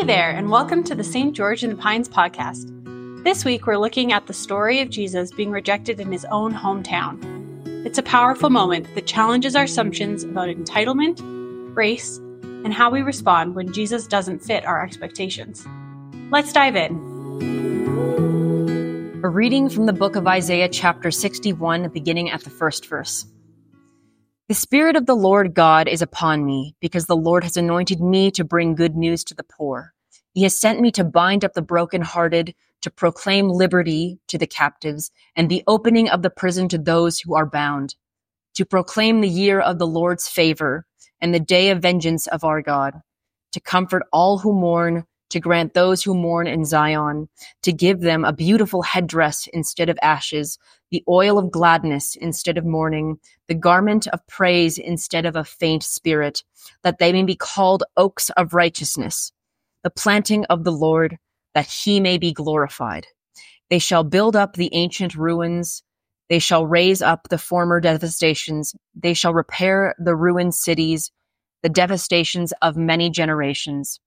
there, and welcome to the St. George in the Pines podcast. This week, we're looking at the story of Jesus being rejected in his own hometown. It's a powerful moment that challenges our assumptions about entitlement, grace, and how we respond when Jesus doesn't fit our expectations. Let's dive in. A reading from the book of Isaiah, chapter 61, beginning at the first verse. The Spirit of the Lord God is upon me, because the Lord has anointed me to bring good news to the poor. He has sent me to bind up the brokenhearted, to proclaim liberty to the captives, and the opening of the prison to those who are bound, to proclaim the year of the Lord's favor and the day of vengeance of our God, to comfort all who mourn, to grant those who mourn in Zion, to give them a beautiful headdress instead of ashes, the oil of gladness instead of mourning, the garment of praise instead of a faint spirit, that they may be called oaks of righteousness, the planting of the Lord, that he may be glorified. They shall build up the ancient ruins. They shall raise up the former devastations. They shall repair the ruined cities, the devastations of many generations.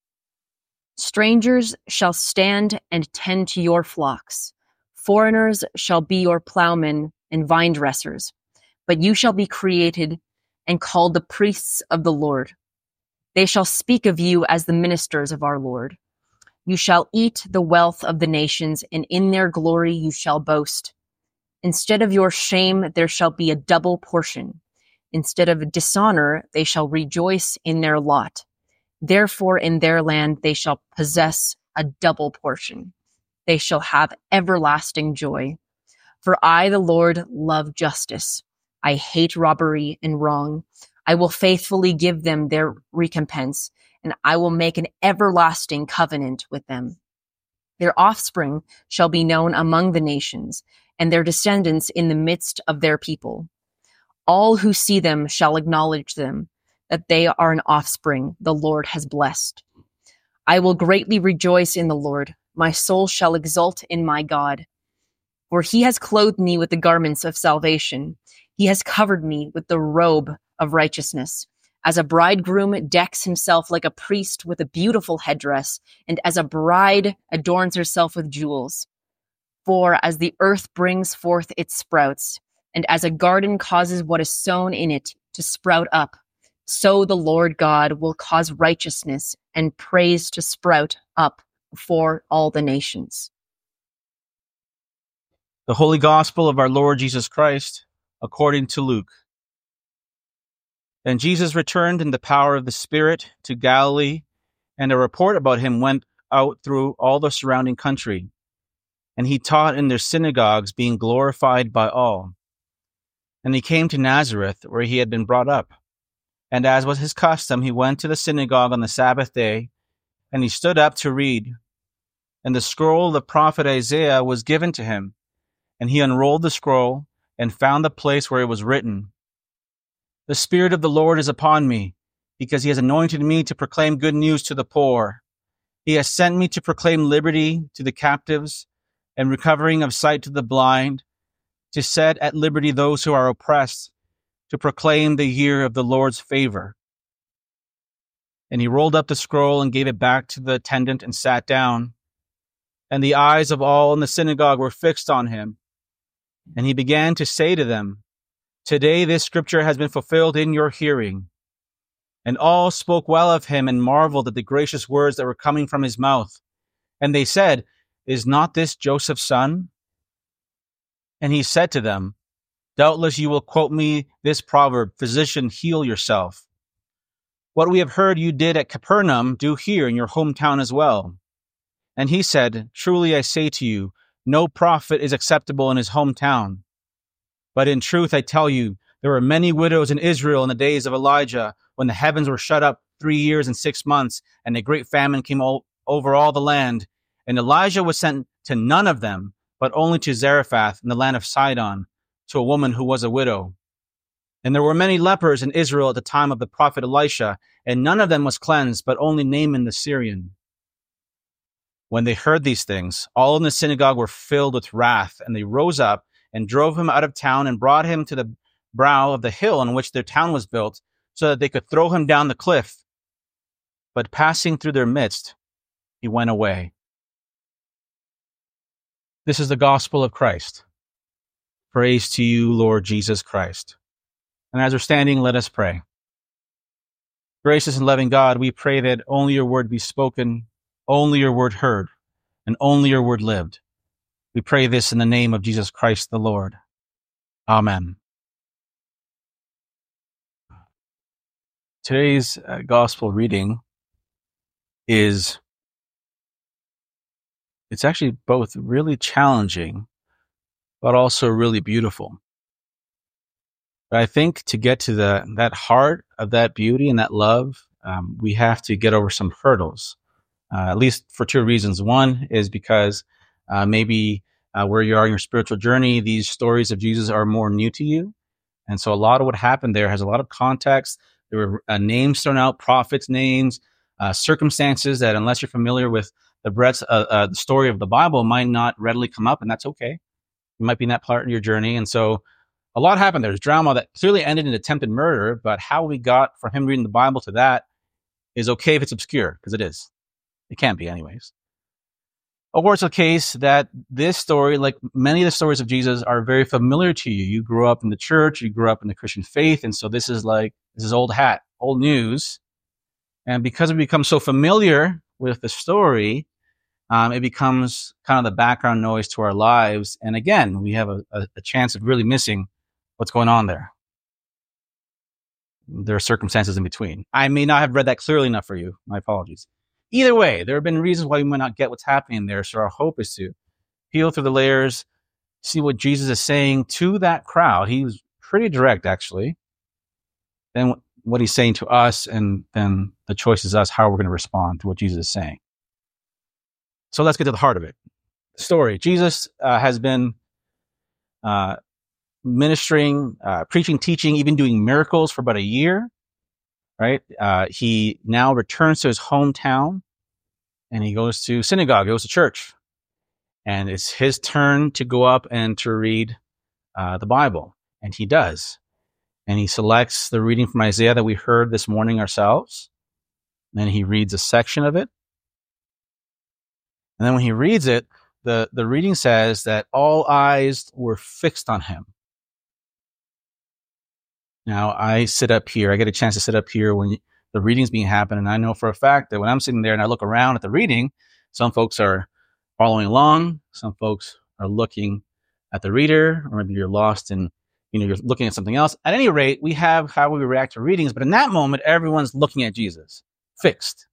Strangers shall stand and tend to your flocks. Foreigners shall be your plowmen and vine dressers. But you shall be created and called the priests of the Lord. They shall speak of you as the ministers of our Lord. You shall eat the wealth of the nations, and in their glory you shall boast. Instead of your shame, there shall be a double portion. Instead of dishonor, they shall rejoice in their lot. Therefore, in their land, they shall possess a double portion. They shall have everlasting joy. For I, the Lord, love justice. I hate robbery and wrong. I will faithfully give them their recompense, and I will make an everlasting covenant with them. Their offspring shall be known among the nations, and their descendants in the midst of their people. All who see them shall acknowledge them, that they are an offspring the Lord has blessed. I will greatly rejoice in the Lord. My soul shall exult in my God. For he has clothed me with the garments of salvation. He has covered me with the robe of righteousness. As a bridegroom decks himself like a priest with a beautiful headdress, and as a bride adorns herself with jewels. For as the earth brings forth its sprouts, and as a garden causes what is sown in it to sprout up, so the Lord God will cause righteousness and praise to sprout up before all the nations. The Holy Gospel of our Lord Jesus Christ, according to Luke. Then Jesus returned in the power of the Spirit to Galilee, and a report about him went out through all the surrounding country. And he taught in their synagogues, being glorified by all. And he came to Nazareth, where he had been brought up. And as was his custom, he went to the synagogue on the Sabbath day, and he stood up to read. And the scroll of the prophet Isaiah was given to him. And he unrolled the scroll and found the place where it was written, "The Spirit of the Lord is upon me, because he has anointed me to proclaim good news to the poor. He has sent me to proclaim liberty to the captives and recovering of sight to the blind, to set at liberty those who are oppressed, to proclaim the year of the Lord's favor." And he rolled up the scroll and gave it back to the attendant and sat down. And the eyes of all in the synagogue were fixed on him. And he began to say to them, "Today this scripture has been fulfilled in your hearing." And all spoke well of him and marveled at the gracious words that were coming from his mouth. And they said, "Is not this Joseph's son?" And he said to them, "Doubtless you will quote me this proverb, 'Physician, heal yourself.' What we have heard you did at Capernaum, do here in your hometown as well." And he said, "Truly I say to you, no prophet is acceptable in his hometown. But in truth I tell you, there were many widows in Israel in the days of Elijah, when the heavens were shut up 3 years and 6 months, and a great famine came over all the land. And Elijah was sent to none of them, but only to Zarephath in the land of Sidon, to a woman who was a widow. And there were many lepers in Israel at the time of the prophet Elisha, and none of them was cleansed, but only Naaman the Syrian." When they heard these things, all in the synagogue were filled with wrath, and they rose up and drove him out of town and brought him to the brow of the hill on which their town was built, so that they could throw him down the cliff. But passing through their midst, he went away. This is the gospel of Christ. Praise to you, Lord Jesus Christ. And as we're standing, let us pray. Gracious and loving God, we pray that only your word be spoken, only your word heard, and only your word lived. We pray this in the name of Jesus Christ the Lord. Amen. Today's gospel reading it's actually both really challenging, but also really beautiful. But I think to get to that heart of that beauty and that love, we have to get over some hurdles, at least for two reasons. One is because maybe where you are in your spiritual journey, these stories of Jesus are more new to you. And so a lot of what happened there has a lot of context. There were names thrown out, prophets' names, circumstances that unless you're familiar with the breadth the story of the Bible might not readily come up, and that's okay. You might be in that part of your journey. And so a lot happened. There's drama that clearly ended in attempted murder, but how we got from him reading the Bible to that is okay if it's obscure, because it is. It can be anyways. Or it's a case that this story, like many of the stories of Jesus, are very familiar to you. You grew up in the church, you grew up in the Christian faith, and so this is old hat, old news. And because we become so familiar with the story, it becomes kind of the background noise to our lives. And again, we have a chance of really missing what's going on there. There are circumstances in between. I may not have read that clearly enough for you. My apologies. Either way, there have been reasons why we might not get what's happening there. So our hope is to peel through the layers, see what Jesus is saying to that crowd. He was pretty direct, actually. Then what he's saying to us, and then the choice is us, how we're going to respond to what Jesus is saying. So let's get to the heart of it. The story. Jesus has been ministering, preaching, teaching, even doing miracles for about a year, right? He now returns to his hometown, and he goes to synagogue, goes to church. And it's his turn to go up and to read the Bible. And he does. And he selects the reading from Isaiah that we heard this morning ourselves. And then he reads a section of it. And then when he reads it, the reading says that all eyes were fixed on him. Now, I sit up here. I get a chance to sit up here when the reading's being happened. And I know for a fact that when I'm sitting there and I look around at the reading, some folks are following along. Some folks are looking at the reader, or maybe you're lost and you're looking at something else. At any rate, we have how we react to readings. But in that moment, everyone's looking at Jesus, fixed.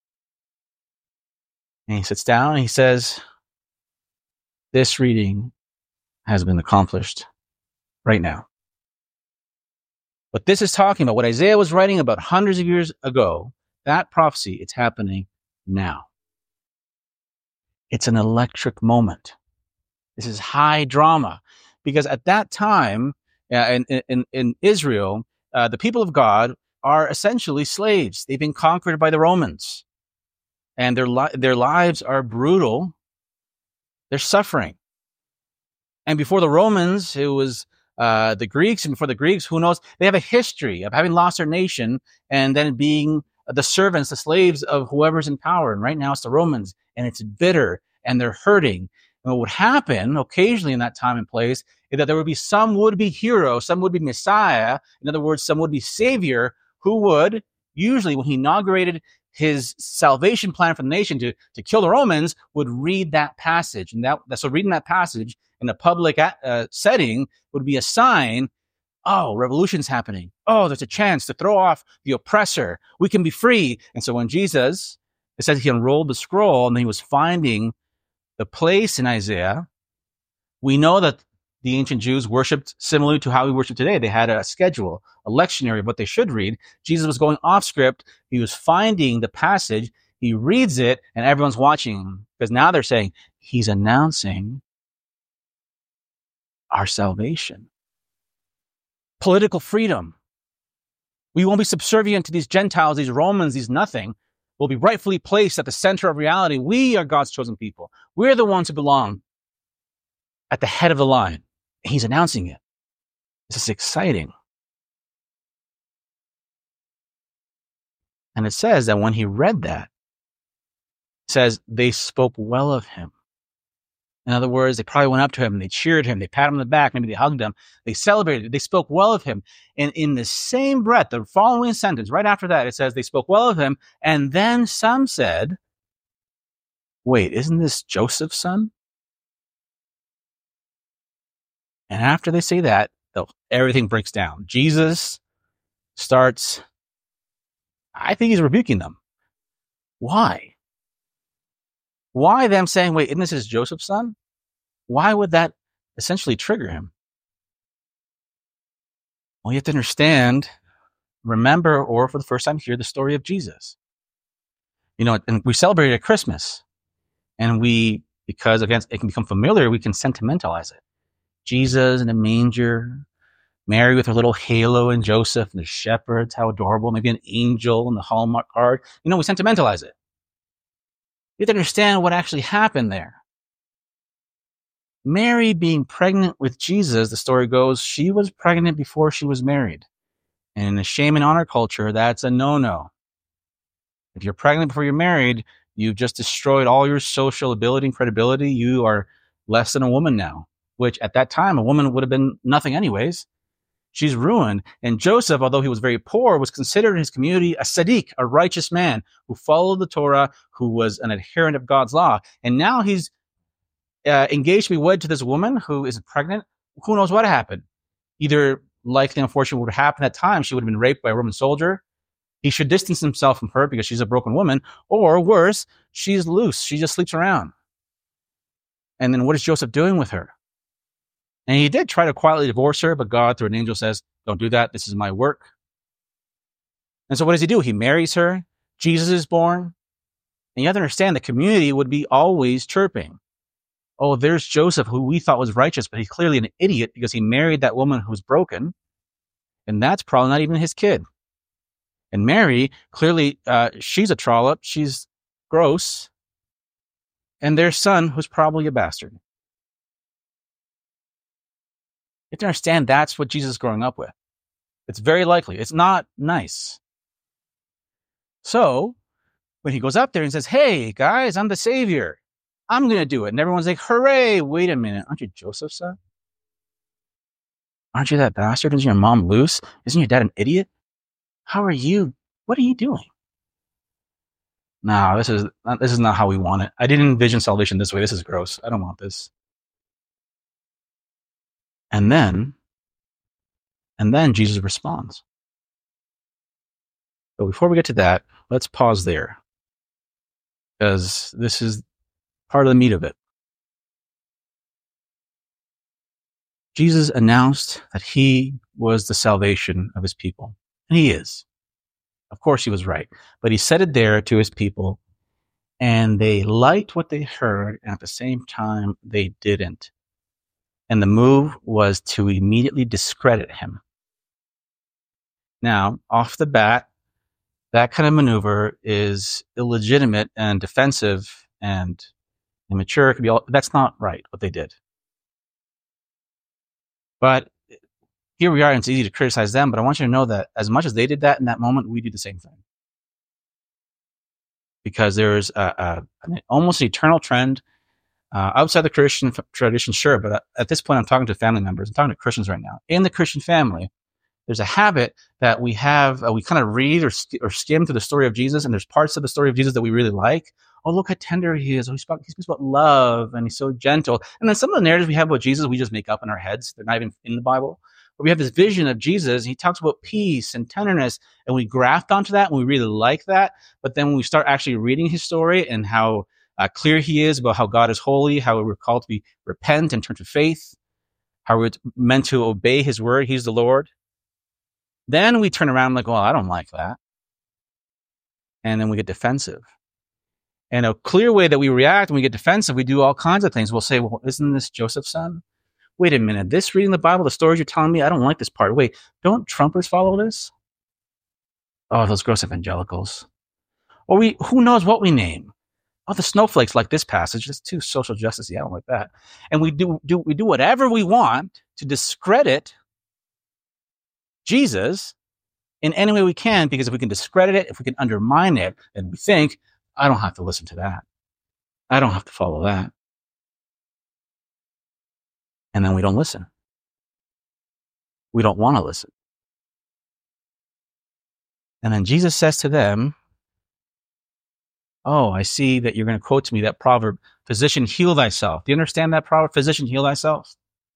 And he sits down and he says, this reading has been accomplished right now. But this is talking about what Isaiah was writing about hundreds of years ago. That prophecy, it's happening now. It's an electric moment. This is high drama. Because at that time, in Israel, the people of God are essentially slaves. They've been conquered by the Romans. And their lives are brutal. They're suffering. And before the Romans, it was the Greeks, and before the Greeks, who knows? They have a history of having lost their nation and then being the servants, the slaves of whoever's in power. And right now it's the Romans, and it's bitter, and they're hurting. And what would happen occasionally in that time and place is that there would be some would-be hero, some would-be Messiah, in other words, some would-be savior, who would, usually when he inaugurated his salvation plan for the nation to kill the Romans, would read that passage. And so reading that passage in a public setting would be a sign, oh, revolution's happening. Oh, there's a chance to throw off the oppressor. We can be free. And so when Jesus, it says he unrolled the scroll and he was finding the place in Isaiah, we know that the ancient Jews worshipped similarly to how we worship today. They had a schedule, a lectionary of what they should read. Jesus was going off script. He was finding the passage. He reads it, and everyone's watching him, because now they're saying he's announcing our salvation. Political freedom. We won't be subservient to these Gentiles, these Romans, these nothing. We'll be rightfully placed at the center of reality. We are God's chosen people. We're the ones who belong at the head of the line. He's announcing it. This is exciting. And it says that when he read that, says they spoke well of him. In other words, they probably went up to him and they cheered him, they patted him on the back, maybe they hugged him, they celebrated, they spoke well of him. And in the same breath, the following sentence, right after that, it says they spoke well of him. And then some said, wait, isn't this Joseph's son? And after they say that, everything breaks down. Jesus starts, I think he's rebuking them. Why? Why them saying, wait, isn't this Joseph's son? Why would that essentially trigger him? Well, you have to understand, remember, or for the first time hear the story of Jesus. And we celebrate at Christmas. And because again, it can become familiar, we can sentimentalize it. Jesus in a manger, Mary with her little halo, and Joseph and the shepherds, how adorable, maybe an angel in the Hallmark card. We sentimentalize it. You have to understand what actually happened there. Mary being pregnant with Jesus, the story goes, she was pregnant before she was married. And in the shame and honor culture, that's a no-no. If you're pregnant before you're married, you've just destroyed all your social ability and credibility. You are less than a woman now, which at that time, a woman would have been nothing anyways. She's ruined. And Joseph, although he was very poor, was considered in his community a Sadiq, a righteous man who followed the Torah, who was an adherent of God's law. And now he's engaged to be wed to this woman who is pregnant. Who knows what happened? Either, likely, unfortunately, what would happen at that time, she would have been raped by a Roman soldier. He should distance himself from her because she's a broken woman. Or worse, she's loose. She just sleeps around. And then what is Joseph doing with her? And he did try to quietly divorce her, but God, through an angel, says, don't do that. This is my work. And so what does he do? He marries her. Jesus is born. And you have to understand the community would be always chirping. Oh, there's Joseph, who we thought was righteous, but he's clearly an idiot because he married that woman who's broken. And that's probably not even his kid. And Mary, clearly, she's a trollop. She's gross. And their son, who's probably a bastard. You have to understand that's what Jesus is growing up with. It's very likely. It's not nice. So, when he goes up there and says, hey, guys, I'm the savior. I'm going to do it. And everyone's like, hooray, wait a minute. Aren't you Joseph's son? Aren't you that bastard? Isn't your mom loose? Isn't your dad an idiot? How are you? What are you doing? No, this is not how we want it. I didn't envision salvation this way. This is gross. I don't want this. And then Jesus responds. But before we get to that, let's pause there, because this is part of the meat of it. Jesus announced that he was the salvation of his people. And he is. Of course he was right. But he said it there to his people, and they liked what they heard, and at the same time, they didn't. And the move was to immediately discredit him. Now, off the bat, that kind of maneuver is illegitimate and defensive and immature. It could be that's not right, what they did. But here we are, and it's easy to criticize them, but I want you to know that as much as they did that in that moment, we do the same thing. Because there's an almost eternal trend outside the Christian tradition, sure, but at this point I'm talking to family members. I'm talking to Christians right now. In the Christian family, there's a habit that we have, we kind of read or skim through the story of Jesus, and there's parts of the story of Jesus that we really like. Oh, look how tender he is. Oh, he speaks about love, and he's so gentle. And then some of the narratives we have about Jesus, we just make up in our heads. They're not even in the Bible. But we have this vision of Jesus, and he talks about peace and tenderness, and we graft onto that, and we really like that. But then when we start actually reading his story and how clear he is about how God is holy, how we're called to repent and turn to faith, how we're meant to obey his word, he's the Lord, then we turn around like, well, I don't like that. And then we get defensive. And a clear way that we react when we get defensive, we do all kinds of things. We'll say, well, isn't this Joseph's son? Wait a minute, this reading the Bible, the stories you're telling me, I don't like this part. Wait, don't Trumpers follow this? Oh, those gross evangelicals. Or who knows what we name? Oh, the snowflakes like this passage. It's too social justice-y. I don't like that. And we do whatever we want to discredit Jesus in any way we can, because if we can discredit it, if we can undermine it, then we think, I don't have to listen to that. I don't have to follow that. And then we don't listen. We don't want to listen. And then Jesus says to them, oh, I see that you're going to quote to me that proverb, physician, heal thyself. Do you understand that proverb, physician, heal thyself?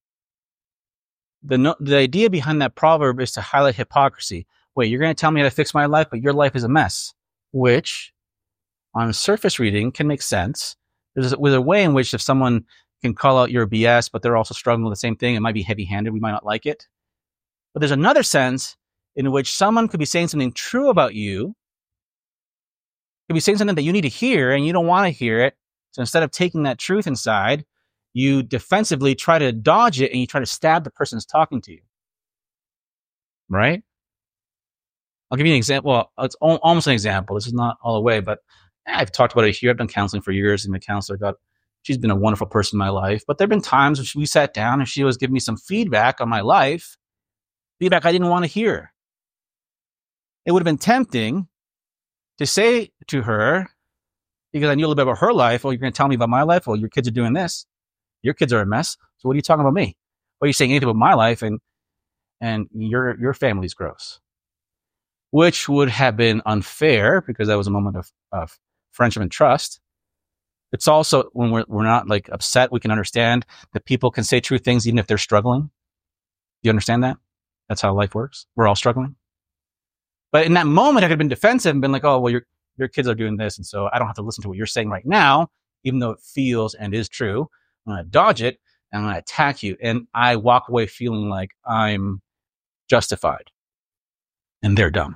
The idea behind that proverb is to highlight hypocrisy. Wait, you're going to tell me how to fix my life, but your life is a mess, which on surface reading can make sense. There's a way in which if someone can call out your BS, but they're also struggling with the same thing, it might be heavy-handed. We might not like it. But there's another sense in which someone could be saying something true about you, could be saying something that you need to hear and you don't want to hear it. So instead of taking that truth inside, you defensively try to dodge it and you try to stab the person who's talking to you. Right? I'll give you an example. Well, it's almost an example. This is not all the way, but I've talked about it here. I've done counseling for years, and my counselor she's been a wonderful person in my life. But there have been times when we sat down and she was giving me some feedback on my life, feedback I didn't want to hear. It would have been tempting to say to her, because I knew a little bit about her life, you're going to tell me about my life? Well, your kids are doing this. Your kids are a mess. So what are you talking about me? What are you saying anything about my life? And your family's gross. Which would have been unfair because that was a moment of friendship and trust. It's also when we're not like upset, we can understand that people can say true things even if they're struggling. Do you understand that? That's how life works. We're all struggling. But in that moment, I could have been defensive and been like, oh, well, your kids are doing this, and so I don't have to listen to what you're saying right now, even though it feels and is true. I'm going to dodge it, and I'm going to attack you. And I walk away feeling like I'm justified, and they're dumb.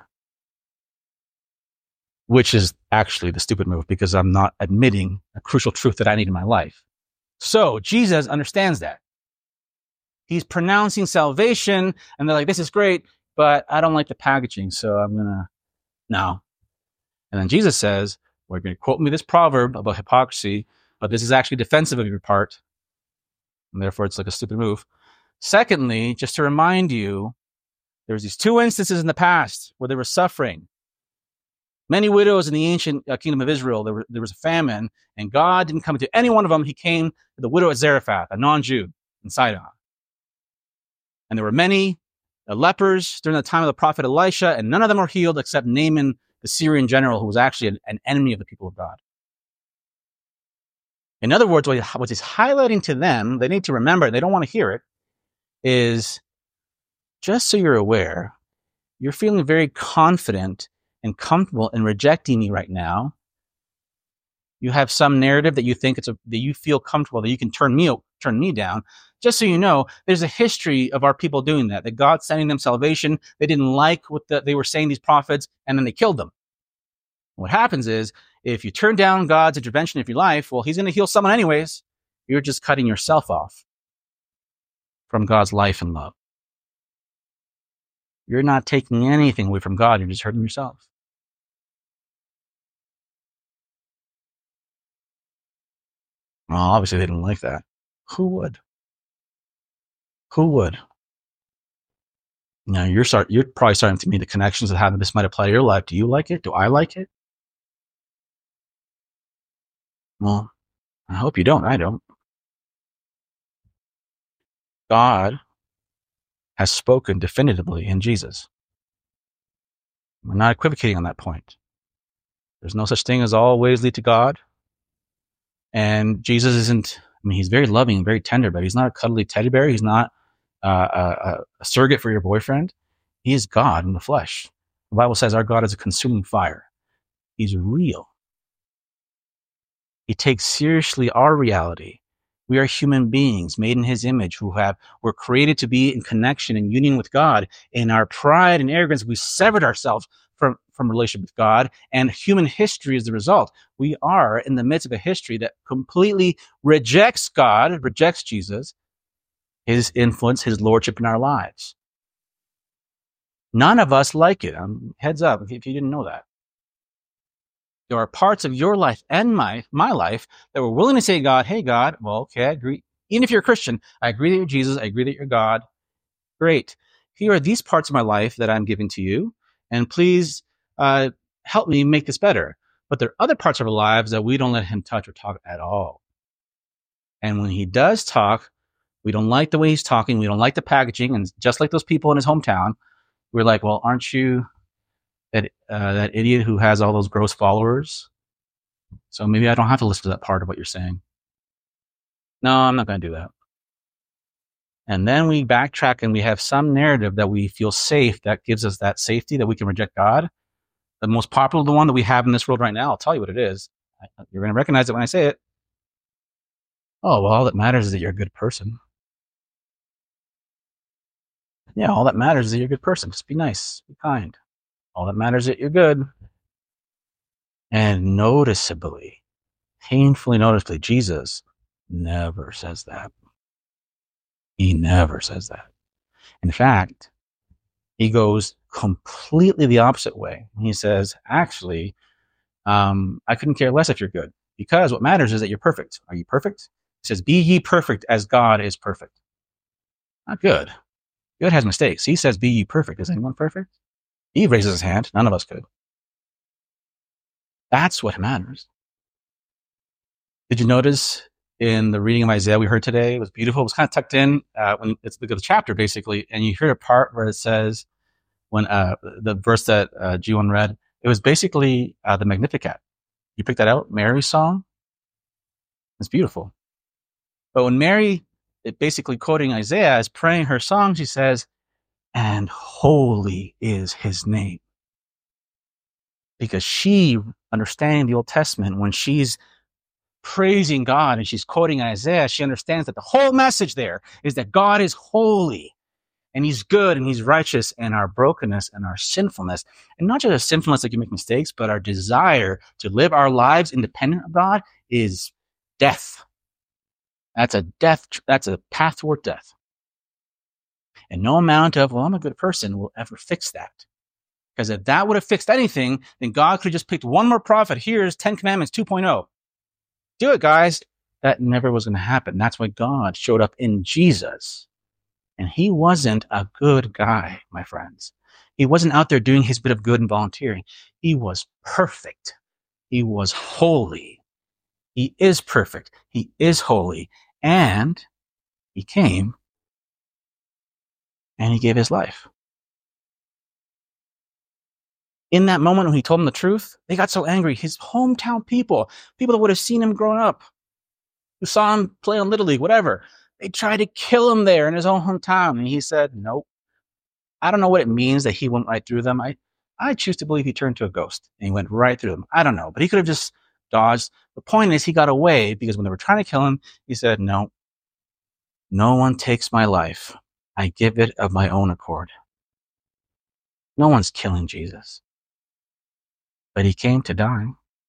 Which is actually the stupid move because I'm not admitting a crucial truth that I need in my life. So Jesus understands that. He's pronouncing salvation, and they're like, this is great, but I don't like the packaging, so I'm going to, no. And then Jesus says, we're going to quote me this proverb about hypocrisy, but this is actually defensive of your part, and therefore it's like a stupid move. Secondly, just to remind you, there's these two instances in the past where there was suffering. Many widows in the ancient kingdom of Israel, there was a famine, and God didn't come to any one of them. He came to the widow at Zarephath, a non-Jew in Sidon. And there were many lepers during the time of the prophet Elisha, and none of them were healed except Naaman, the Syrian general, who was actually an enemy of the people of God. In other words, what he's highlighting to them, they need to remember, they don't want to hear it, is just so you're aware, you're feeling very confident and comfortable in rejecting me right now. You have some narrative that you think that you feel comfortable that you can turn me down. Just so you know, there's a history of our people doing that God's sending them salvation. They didn't like what they were saying, these prophets, and then they killed them. What happens is, if you turn down God's intervention in your life, well, he's going to heal someone anyways. You're just cutting yourself off from God's life and love. You're not taking anything away from God. You're just hurting yourself. Well, obviously they didn't like that. Who would? Now you're probably starting to meet the connections of how this might apply to your life. Do you like it? Do I like it? Well, I hope you don't. I don't. God has spoken definitively in Jesus. We're not equivocating on that point. There's no such thing as all ways lead to God. And Jesus isn't, he's very loving and very tender, but he's not a cuddly teddy bear. He's not a surrogate for your boyfriend. He is God in the flesh. The Bible says our God is a consuming fire. He's real. He takes seriously our reality. We are human beings made in his image were created to be in connection and union with God. In our pride and arrogance, we severed ourselves from relationship with God, and human history is the result. We are in the midst of a history that completely rejects God, rejects Jesus, his influence, his lordship in our lives. None of us like it. Heads up if you didn't know that. There are parts of your life and my life that were willing to say, God, hey, God, well, okay, I agree. Even if you're a Christian, I agree that you're Jesus. I agree that you're God. Great. Here are these parts of my life that I'm giving to you, and please help me make this better. But there are other parts of our lives that we don't let him touch or talk at all. And when he does talk, we don't like the way he's talking. We don't like the packaging. And just like those people in his hometown, we're like, well, aren't you that idiot who has all those gross followers? So maybe I don't have to listen to that part of what you're saying. No, I'm not going to do that. And then we backtrack and we have some narrative that we feel safe, that gives us that safety that we can reject God. The most popular, the one that we have in this world right now, I'll tell you what it is. You're going to recognize it when I say it. Oh, well, all that matters is that you're a good person. Yeah, all that matters is that you're a good person. Just be nice, be kind. All that matters is that you're good. And noticeably, painfully noticeably, Jesus never says that. He never says that. In fact, he goes completely the opposite way. He says, actually, I couldn't care less if you're good, because what matters is that you're perfect. Are you perfect? He says, be ye perfect as God is perfect. Not good. Good has mistakes. He says, be ye perfect. Is anyone perfect? He raises his hand. None of us could. That's what matters. Did you notice in the reading of Isaiah we heard today, it was beautiful. It was kind of tucked in when it's the chapter, basically. And you hear a part where it says, when the verse that G1 read, it was basically the Magnificat. You picked that out? Mary's song? It's beautiful. But when Mary, basically quoting Isaiah, is praying her song, she says, and holy is his name. Because she, understanding the Old Testament, when she's praising God and she's quoting Isaiah, she understands that the whole message there is that God is holy and he's good and he's righteous, and our brokenness and our sinfulness, and not just a sinfulness like you make mistakes, but our desire to live our lives independent of God is death. That's a death. That's a path toward death. And no amount of, well, I'm a good person will ever fix that. Because if that would have fixed anything, then God could have just picked one more prophet. Here's 10 Commandments 2.0. Do it, guys. That never was going to happen. That's why God showed up in Jesus. And he wasn't a good guy, my friends. He wasn't out there doing his bit of good and volunteering. He was perfect. He was holy. He is perfect. He is holy. And he came and he gave his life. In that moment when he told them the truth, they got so angry. His hometown people that would have seen him growing up, who saw him play on Little League, whatever, they tried to kill him there in his own hometown. And he said, nope. I don't know what it means that he went right through them. I choose to believe he turned to a ghost and he went right through them. I don't know, but he could have just dodged. The point is he got away because when they were trying to kill him, he said, no one takes my life. I give it of my own accord. No one's killing Jesus. But he came to die.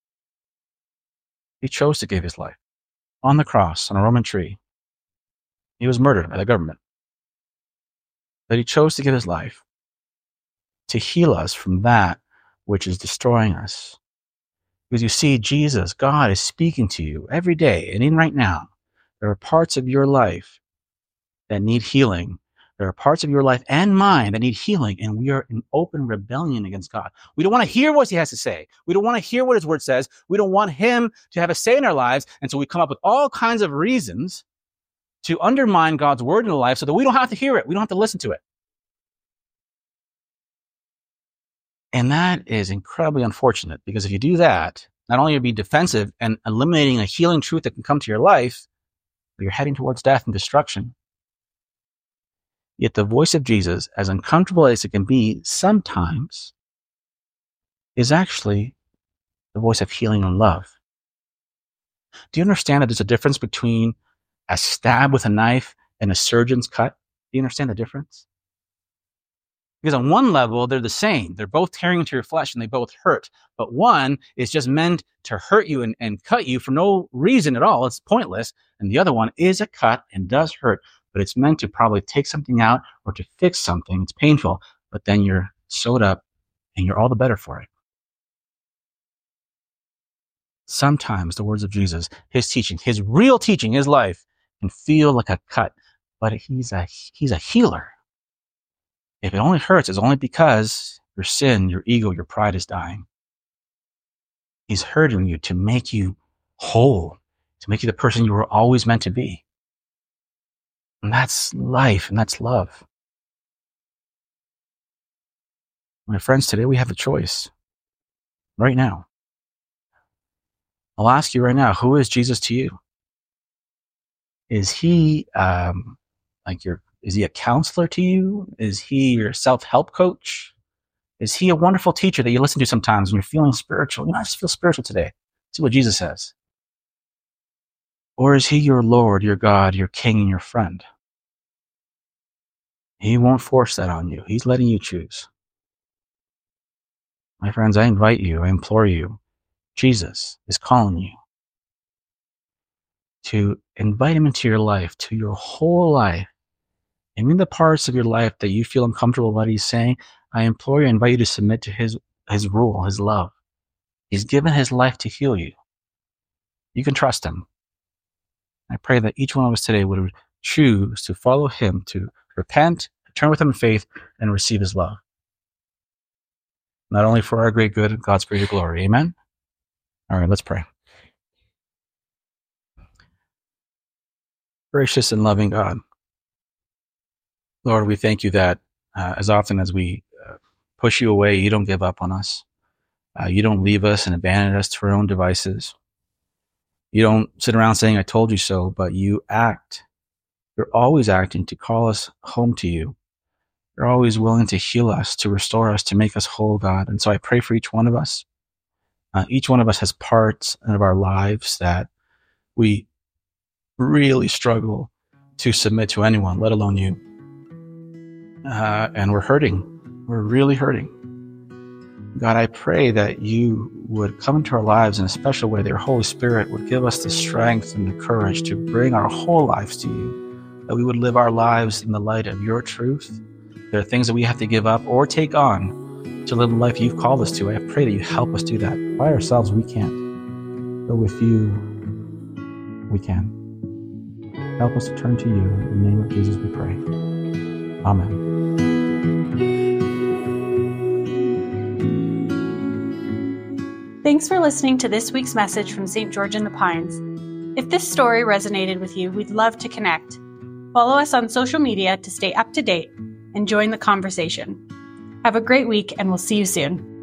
He chose to give his life on the cross, on a Roman tree. He was murdered by the government. But he chose to give his life to heal us from that which is destroying us. Because you see, Jesus, God, is speaking to you every day, and even right now, there are parts of your life that need healing. There are parts of your life and mine that need healing, and we are in open rebellion against God. We don't want to hear what he has to say. We don't want to hear what his word says. We don't want him to have a say in our lives, and so we come up with all kinds of reasons to undermine God's word in our life so that we don't have to hear it. We don't have to listen to it. And that is incredibly unfortunate, because if you do that, not only will you be defensive and eliminating a healing truth that can come to your life, but you're heading towards death and destruction. Yet the voice of Jesus, as uncomfortable as it can be sometimes, is actually the voice of healing and love. Do you understand that there's a difference between a stab with a knife and a surgeon's cut? Do you understand the difference? Because on one level, they're the same. They're both tearing into your flesh and they both hurt. But one is just meant to hurt you and cut you for no reason at all. It's pointless. And the other one is a cut and does hurt, but it's meant to probably take something out or to fix something. It's painful, but then you're sewed up and you're all the better for it. Sometimes the words of Jesus, his teaching, his real teaching, his life can feel like a cut, but he's a healer. If it only hurts, it's only because your sin, your ego, your pride is dying. He's hurting you to make you whole, to make you the person you were always meant to be. And that's life, and that's love. My friends, today we have a choice. Right now. I'll ask you right now, who is Jesus to you? Is he is he a counselor to you? Is he your self-help coach? Is he a wonderful teacher that you listen to sometimes when you're feeling spiritual? I just feel spiritual today. See what Jesus says. Or is he your Lord, your God, your King, and your friend? He won't force that on you. He's letting you choose. My friends, I invite you, I implore you, Jesus is calling you to invite him into your life, to your whole life. And in the parts of your life that you feel uncomfortable with what he's saying, I implore you, I invite you to submit to his rule, his love. He's given his life to heal you. You can trust him. I pray that each one of us today would choose to follow him, to repent, to turn with him in faith, and receive his love. Not only for our great good, God's greater glory. Amen? All right, let's pray. Gracious and loving God, Lord, we thank you that as often as we push you away, you don't give up on us. You don't leave us and abandon us to our own devices. You don't sit around saying, I told you so, but you act. You're always acting to call us home to you. You're always willing to heal us, to restore us, to make us whole, God. And so I pray for each one of us. Each one of us has parts of our lives that we really struggle to submit to anyone, let alone you. And we're hurting. We're really hurting. God, I pray that you would come into our lives in a special way, that your Holy Spirit would give us the strength and the courage to bring our whole lives to you, that we would live our lives in the light of your truth. There are things that we have to give up or take on to live the life you've called us to. I pray that you help us do that. By ourselves, we can't. But with you, we can. Help us to turn to you. In the name of Jesus, we pray. Amen. Thanks for listening to this week's message from St. George in the Pines. If this story resonated with you, we'd love to connect. Follow us on social media to stay up to date and join the conversation. Have a great week, and we'll see you soon.